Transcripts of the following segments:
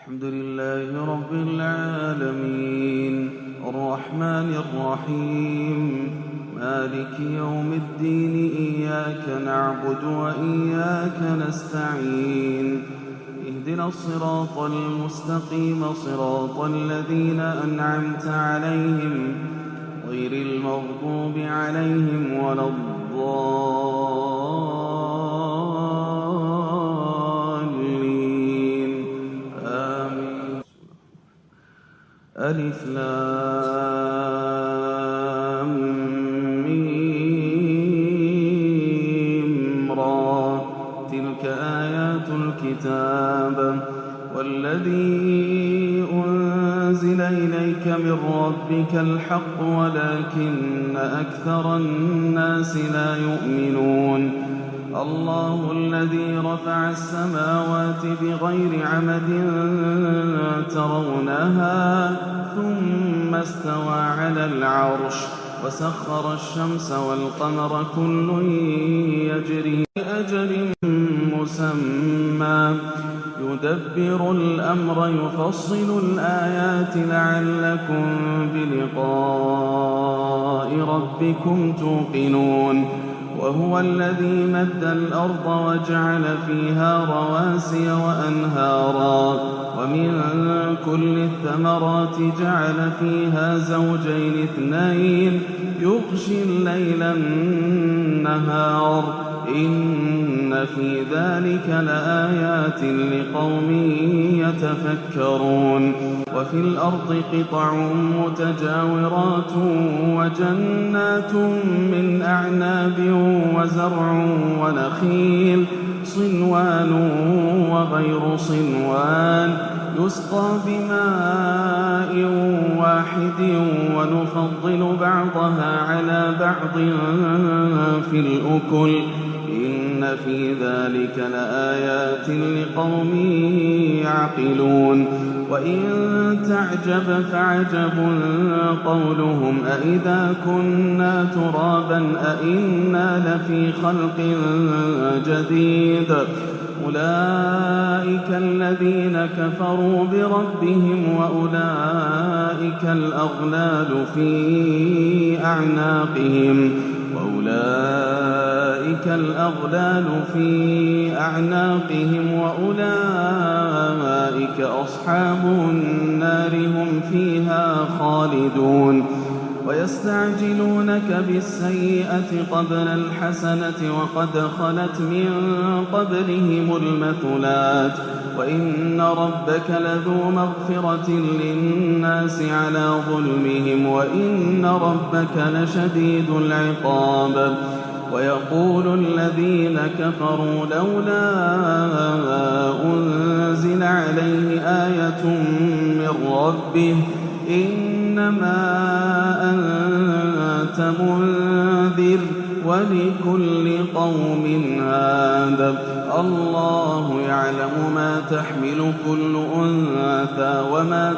الحمد لله رب العالمين الرحمن الرحيم مالك يوم الدين إياك نعبد وإياك نستعين اهدنا الصراط المستقيم صراط الذين أنعمت عليهم غير المغضوب عليهم ولا الضالين آمين. ألف لام ميم را تلك آيات الكتاب والذي أنزل إليك من ربك الحق ولكن أكثر الناس لا يؤمنون. الله الذي رفع السماوات بغير عمد ترونها ثم استوى على العرش وسخر الشمس والقمر كل يجري لأجل مسمى يدبر الأمر يفصل الآيات لعلكم بلقاء ربكم توقنون. وهو الذي مد الأرض وجعل فيها رواسي وأنهارا ومن كل الثمرات جعل فيها زوجين اثنين يغشي الليل النهار إن في ذلك لآيات لقوم يتفكرون. وفي الأرض قطع متجاورات وجنات من أعناب وزرع ونخيل صنوان وغير صنوان يسقى بماء واحد ونفضل بعضها على بعض في الأكل إن في ذلك لآيات لقوم يعقلون. وإن تعجب فعجب قولهم أإذا كنا ترابا أإنا لفي خلق جديد أولئك الذين كفروا بربهم وأولئك الأغلال في أعناقهم وأولئك أصحاب النار هم فيها خالدون. ويستعجلونك بالسيئة قبل الحسنة وقد خلت من قبلهم المثلات وإن ربك لذو مغفرة للناس على ظلمهم وإن ربك لشديد العقاب. ويقول الذين كفروا لولا أنزل عليه آية من ربه إنما أنت منذر ولكل قوم هاد. الله يعلم ما تحمل كل أنثى وما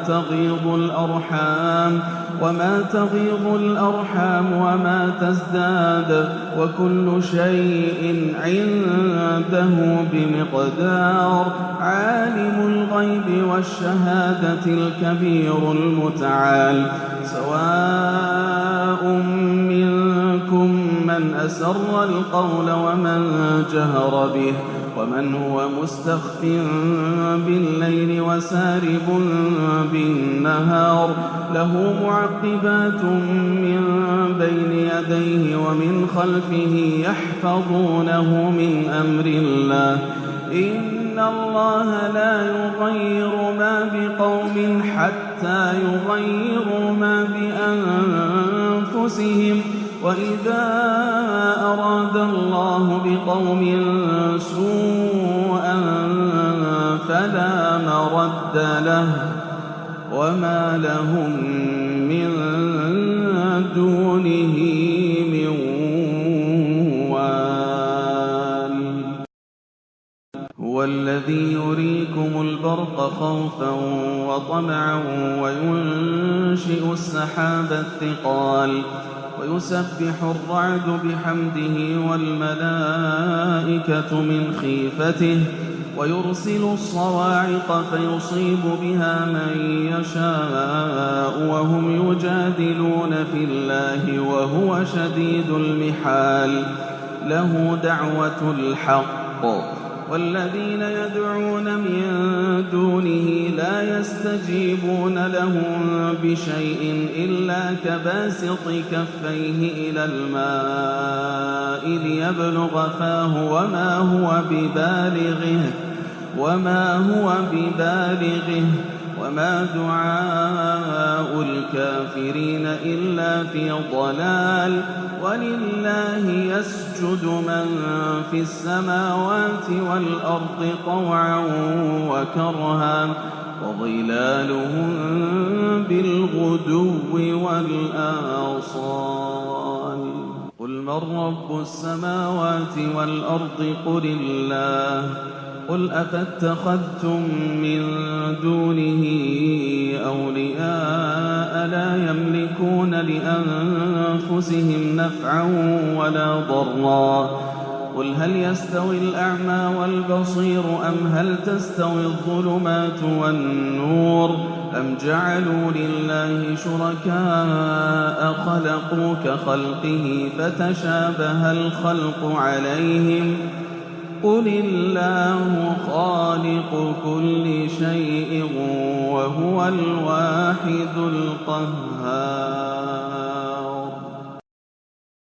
تغيض الأرحام وما تزداد وكل شيء عنده بمقدار. عالم الغيب والشهادة الكبير المتعال. سواء منكم من أسر القول ومن جهر به ومن هو مستخف بالليل وسارب بالنهار له معقبات من بين يديه ومن خلفه يحفظونه من أمر الله إن الله لا يغير ما بقوم حتى يغيروا ما بأنفسهم وإذا أراد الله بقوم سوءا فلا مرد له وما لهم من دونه من وال. هو الذي يريكم البرق خوفا وطمعا وينشئ السحاب الثقال ويسبح الرعد بحمده والملائكة من خيفته ويرسل الصواعق فيصيب بها من يشاء وهم يجادلون في الله وهو شديد المحال له دعوة الحق والذين يدعون من دونه لا يستجيبون لهم بشيء إلا كباسط كفيه إلى الماء ليبلغ فاه وما هو ببالغه وما دعاء الكافرين إلا في ضلال ولله يسجد من في السماوات والأرض طوعا وكرها وظلالهم بالغدو والآصال قل من رب السماوات والأرض قل الله قل أفاتخذتم من دونه أولياء لا يملكون لأنفسهم نفعا ولا ضرا قل هل يستوي الأعمى والبصير أم هل تستوي الظلمات والنور أم جعلوا لله شركاء خلقوا كخلقه فتشابه الخلق عليهم قل الله خالق كل شيء وهو الواحد القهار